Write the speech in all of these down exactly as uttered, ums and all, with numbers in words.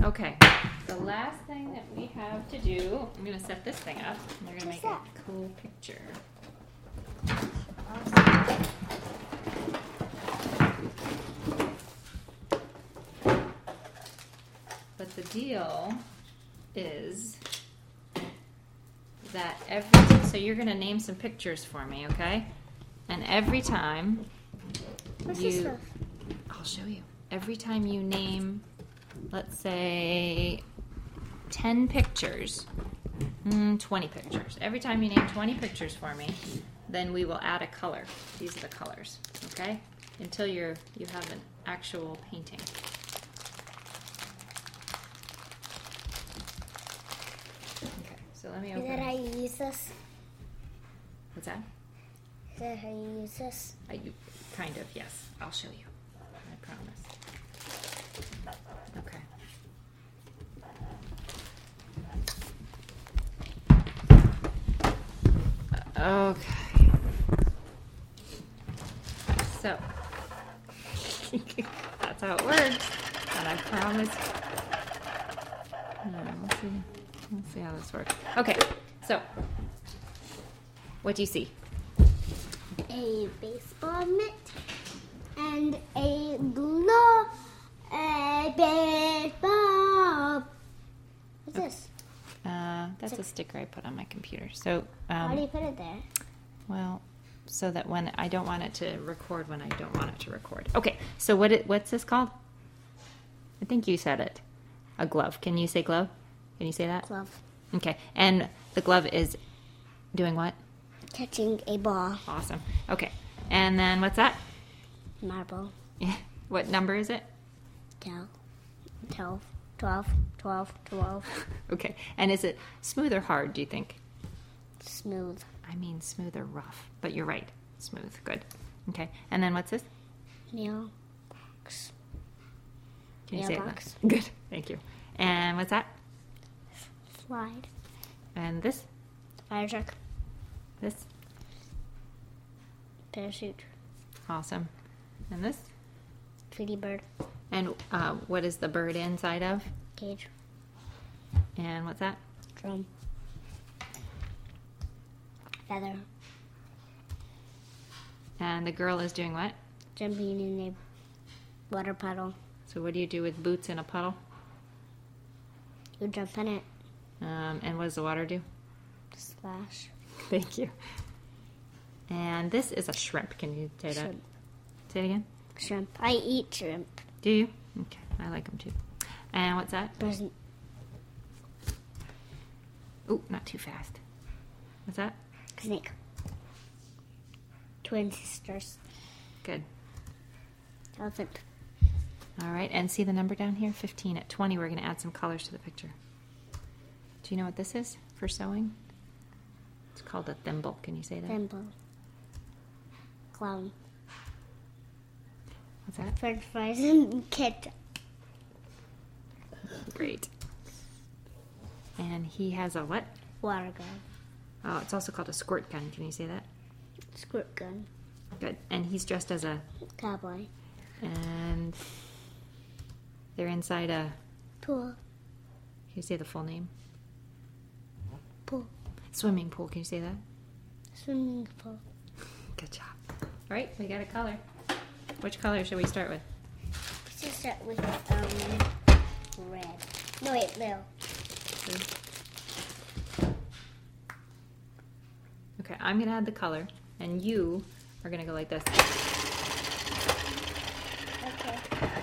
Okay, the last thing that we have to do, I'm going to set this thing up, and we're going to make a cool picture. But the deal is that every, so you're going to name some pictures for me, okay? And every time What's you, this stuff? I'll show you. Every time you name, let's say, ten pictures, mm, twenty pictures. Every time you name twenty pictures for me, then we will add a color. These are the colors, okay? Until you're, you have an actual painting. Okay, so let me Is open. that how you use this? What's that? Is that how you use this? I, kind of, yes. I'll show you. I promise. Okay. Okay. So, that's how it works. And I promise. No, let's see. Let's see how this works. Okay, so, what do you see? A baseball mitt and a glove. A baseball. What's this? Uh, that's a sticker I put on my computer. So, How do um, you put it there? well, so that when I don't want it to record when I don't want it to record. Okay, so what it, what's this called? I think you said it. A glove. Can you say glove? Can you say that? Glove. Okay, and the glove is doing what? Catching a ball. Awesome. Okay, and then what's that? Marble. Yeah. What number is it? Twelve. Twelve. Twelve. Twelve. Twelve. Okay, and is it smooth or hard, do you think? Smooth. I mean smooth or rough, but you're right. Smooth. Good. Okay, and then what's this? Mailbox. Can you say it? Mailbox. loud? Good. Thank you. And what's that? Slide. And this? Fire truck. This? Parachute. Awesome. And this? Tweety bird. And uh, what is the bird inside of? Cage. And what's that? Drum. Feather. And the girl is doing what? Jumping in a water puddle. So what do you do with boots in a puddle? You jump in it. Um, and what does the water do? Splash. Thank you. And this is a shrimp. Can you say that? Shrimp. Say it again. Shrimp. I eat shrimp. Do you? Okay. I like them too. And what's that? Present. Ooh, not too fast. What's that? Snake. Twin sisters. Good. Elephant. All right. And see the number down here? fifteen. At twenty, we're going to add some colors to the picture. Do you know what this is for sewing? It's called a thimble. Can you say that? Thimble. Clown. What's that? French fries and ketchup. Great. And he has a what? Water gun. Oh, it's also called a squirt gun. Can you say that? Squirt gun. Good. And he's dressed as a... Cowboy. And they're inside a... Pool. Can you say the full name? Pool. Swimming pool. Can you say that? Swimming pool. Good job. All right, we got a color. Which color should we start with? Let's start with um red. No wait, blue. Okay, I'm gonna add the color, and you are gonna go like this. Okay.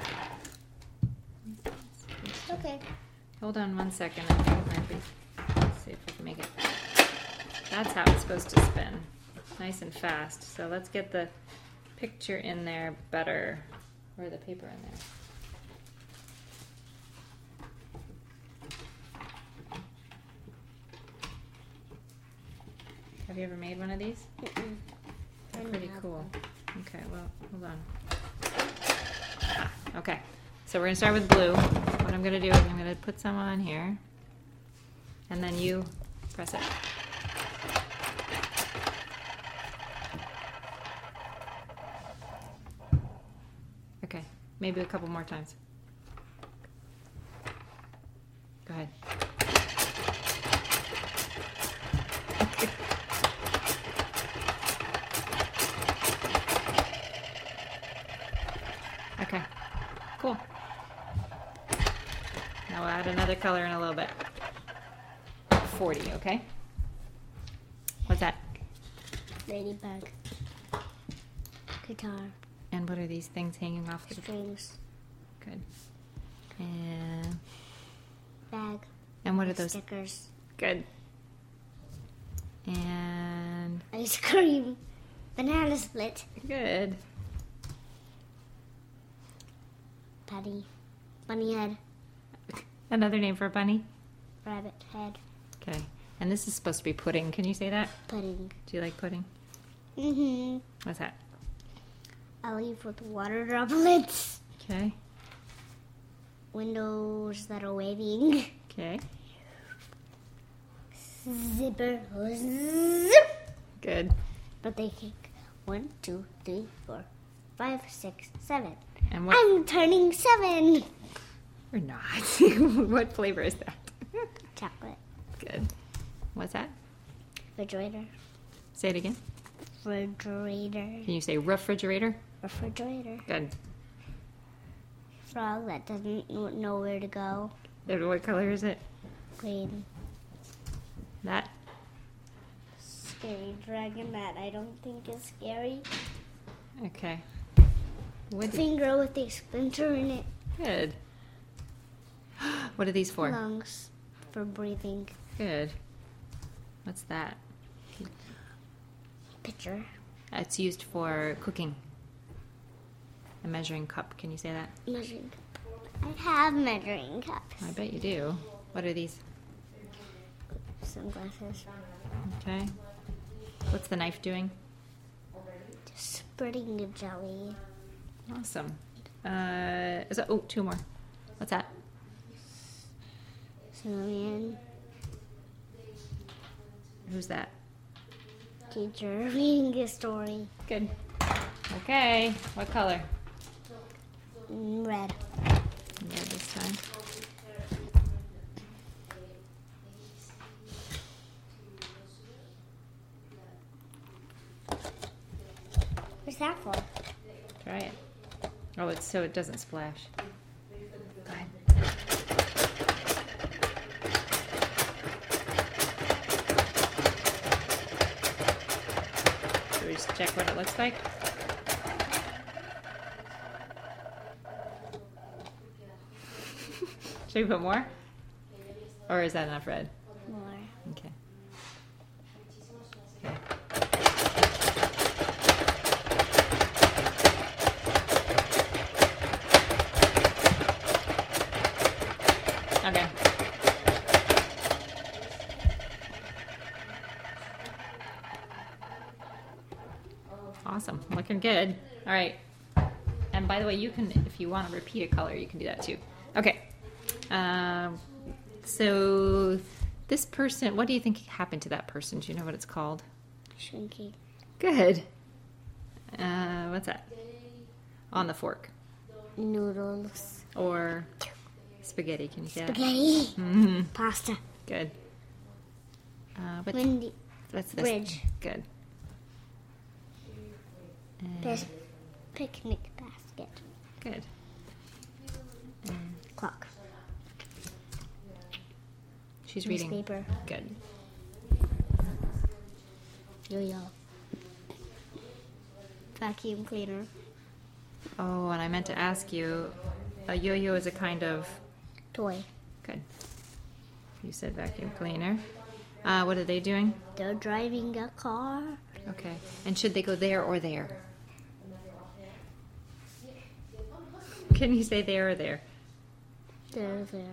Okay. Hold on one second. I think it might be. Let's see if we can make it. That's how it's supposed to spin. Nice and fast. So let's get the picture in there better. Or the paper in there. Have you ever made one of these? Mm-mm. They're I pretty have cool. one. Okay, well, hold on. Ah, okay, so we're gonna start with blue. What I'm gonna do is I'm gonna put some on here, and then you press it. Okay, maybe a couple more times. I'll add another color in a little bit. forty, okay? What's that? Ladybug. Guitar. And what are these things hanging off the Strings. Good. And Bag. and what are those? Stickers. Good. And Ice cream. Banana split. good. Patty. Bunny head. Another name for a bunny? Rabbit head. Okay. And this is supposed to be pudding. Can you say that? Pudding. Do you like pudding? Mm-hmm. What's that? A leaf with water droplets. Okay. Windows that are waving. Okay. Zipper. Zip. Good. Birthday cake. One, two, three, four, five, six, seven. And what? I'm turning seven. Or not. What flavor is that? Chocolate. Good. What's that? Refrigerator. Say it again. Refrigerator. Can you say refrigerator? Refrigerator. Good. Frog that doesn't kn- know where to go. And what color is it? Green. That? Scary dragon that I don't think is scary. Okay. What? Finger with a splinter in it. Good. What are these for? Lungs for breathing. Good. What's that? Pitcher. It's used for cooking. A measuring cup. Can you say that? Measuring cup. I have measuring cups. I bet you do. What are these? Sunglasses. Okay. What's the knife doing? Just spreading the jelly. Awesome. Uh, is that, oh, two more. What's that? Snowman. Who's that? Teacher reading a story. Good. Okay. What color? Mm, Red. Red this time. What's that for? Try it. Oh, it's so it doesn't splash. Go ahead. Should we just check what it looks like? Should we put more? Or is that enough red? More. Okay. Okay. Awesome. Looking good. All right. And by the way, you can, if you want to repeat a color, you can do that too. Okay. Um, so this person, what do you think happened to that person? Do you know what it's called? Shrinking. Good. Uh, what's that? On the fork. Noodles. Or spaghetti. Can you say that? Spaghetti. Mm-hmm. Pasta. Good. Uh, what, Windy. what's this? Bridge. Good. And- Pis- Picnic basket. good. And Clock. she's reading. Newspaper. Good. Yo-yo. Vacuum cleaner. Oh, and I meant to ask you, a yo-yo is a kind of, Toy. good. You said vacuum cleaner. Uh, what are they doing? They're driving a car. Okay. And should they go there or there? Can you say there or there? They're there.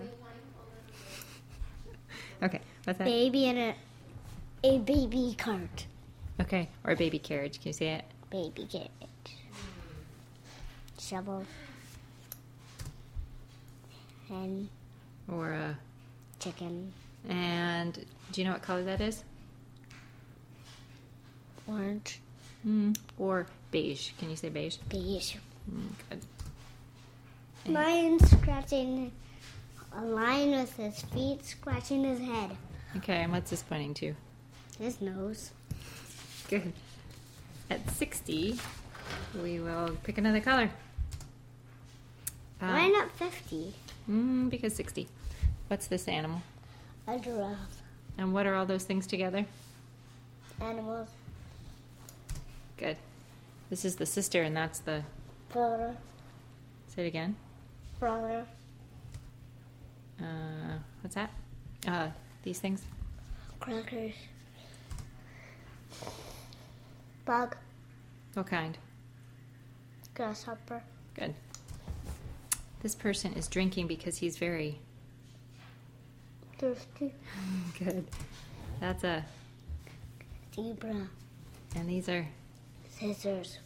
Okay. What's that? Baby in a a baby cart. Okay. Or a baby carriage. Can you say it? Baby carrot. Shovel. Hen. Or a... Chicken. And do you know what color that is? Orange. Mm. Or beige. Can you say beige? Beige. Mm, good. Lion scratching a lion with his feet scratching his head. Okay, and what's this pointing to? His nose. Good. At sixty, we will pick another color. Uh, Why not fifty? Mm, because sixty. What's this animal? A giraffe. And what are all those things together? Animals. Good. This is the sister, and that's the... Brother. Say it again. Brother. Uh, what's that? Uh, these things? Crackers. Bug. What kind? Grasshopper. Good. This person is drinking because he's very... Thirsty. Good. That's a... Zebra. And these are Scissors.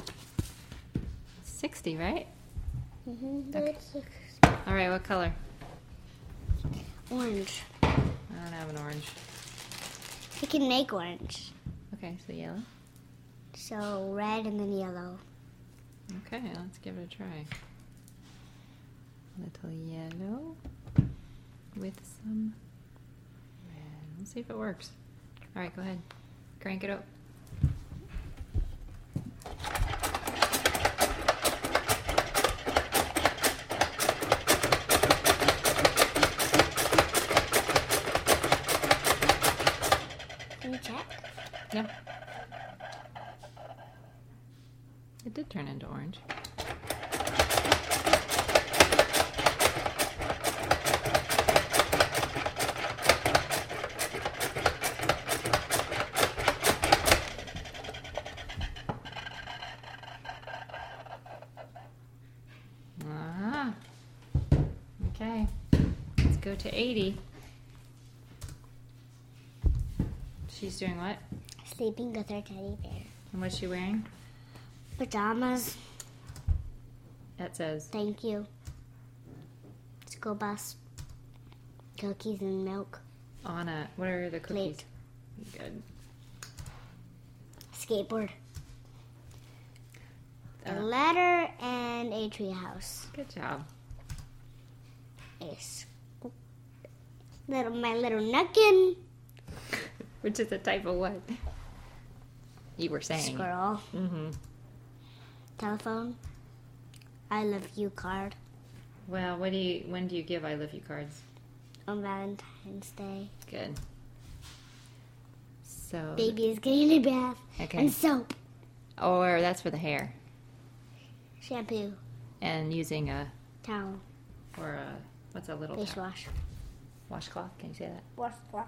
sixty, right? Mm-hmm. Okay. That's All right, what color? orange. I don't have an orange. You can make orange. Okay, so yellow. So red and then yellow. Okay, let's give it a try. Little yellow with some red. Let's see if it works. All right, go ahead. Crank it up. Can you check? Yeah. It did turn into orange. Uh-huh. Okay. Let's go to eighty. She's doing what? Sleeping with her teddy bear. And what's she wearing? Pajamas. That says. Thank you. School bus. Cookies and milk. On a, what are the cookies? Plate. Good. Skateboard. A Uh, letter and a treehouse. Good job. A s- little my little nuckin. Which is a type of what? You were saying. Squirrel. Mm-hmm. Telephone. I love you card. Well, what do you? When do you give I love you cards? On Valentine's Day. Good. So. Baby is getting a bath. Okay. And soap. Or that's for the hair. Shampoo. And using a Towel. or a what's a little Face towel? wash. Washcloth? Can you say that? Wash wash.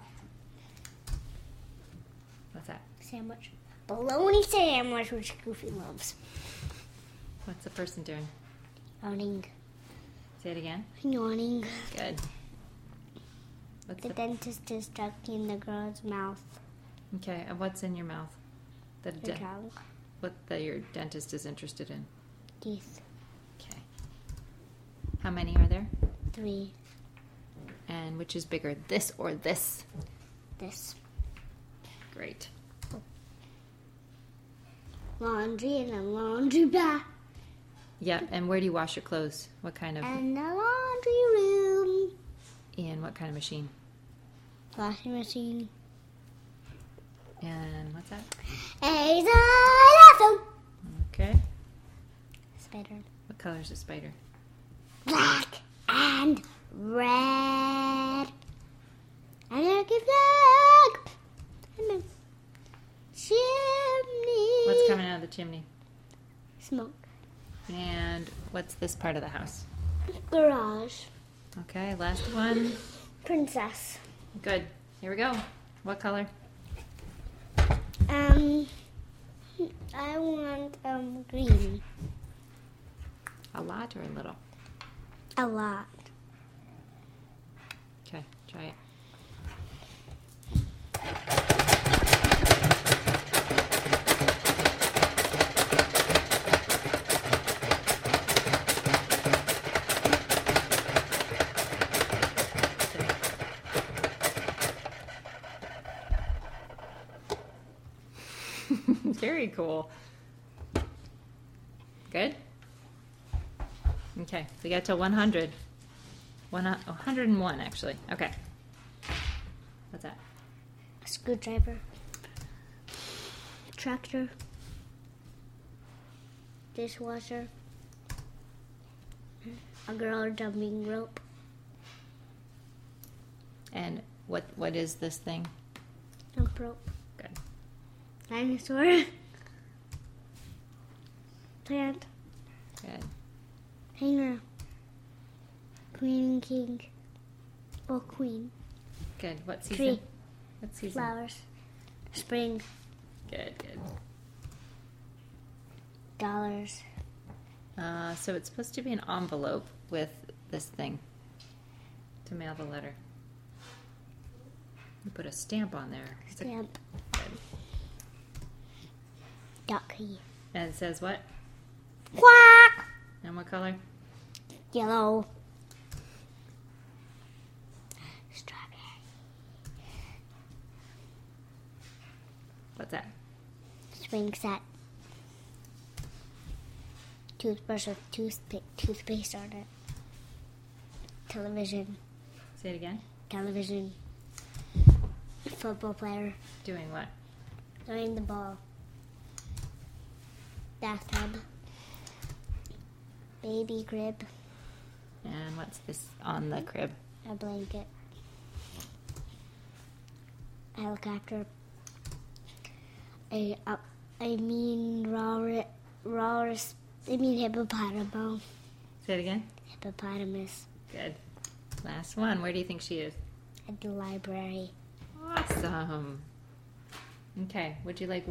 What's that? Sandwich. Bologna sandwich, which Goofy loves. What's the person doing? Yawning. Say it again. Yawning. Good. What's The the, dentist is stuck in the girl's mouth. okay? And what's in your mouth? The Her de- tongue. what the, your dentist is interested in? Teeth. Okay. How many are there? Three. And which is bigger, this or this? This. Great. Laundry in a laundry bath. Yeah, and where do you wash your clothes? What kind of, And the laundry room. and what kind of machine? Washing machine. And what's that? A xylophone. Okay. Spider. What color is a spider? Black and red. American flag. And a chimney. What's coming out of the chimney? Smoke. And what's this part of the house? Garage. Okay, last one. Princess. Good. Here we go. What color? Um, I want um green. A lot or a little? A lot. Okay, try it. Very cool. Good? Okay, we got to one hundred. One, one hundred and one, actually. Okay. What's that? A screwdriver. Tractor. A girl jumping rope. And what what is this thing? Jump rope. Good. Dinosaur. Plant. Good. Hanger. Queen and king. Or queen. Good. What season? Tree. What season? Flowers. Spring. Good, good. Dollars. Uh, so it's supposed to be an envelope with this thing to mail the letter. You put a stamp on there. It's a- Stamp. good. Ducky. And it says what? Quack! And what color? Yellow. Strawberry. What's that? Swing set. Toothbrush with toothpick, toothpaste on it. Television. Say it again. Television. Football player. Doing what? Throwing the ball. Bathtub. Baby crib. And what's this on the crib? A blanket. A helicopter. A, uh, I mean, walrus. walrus I mean, hippopotamus. Say it again. Hippopotamus. Good. Last one. Where do you think she is? At the library. Awesome. Okay. Would you like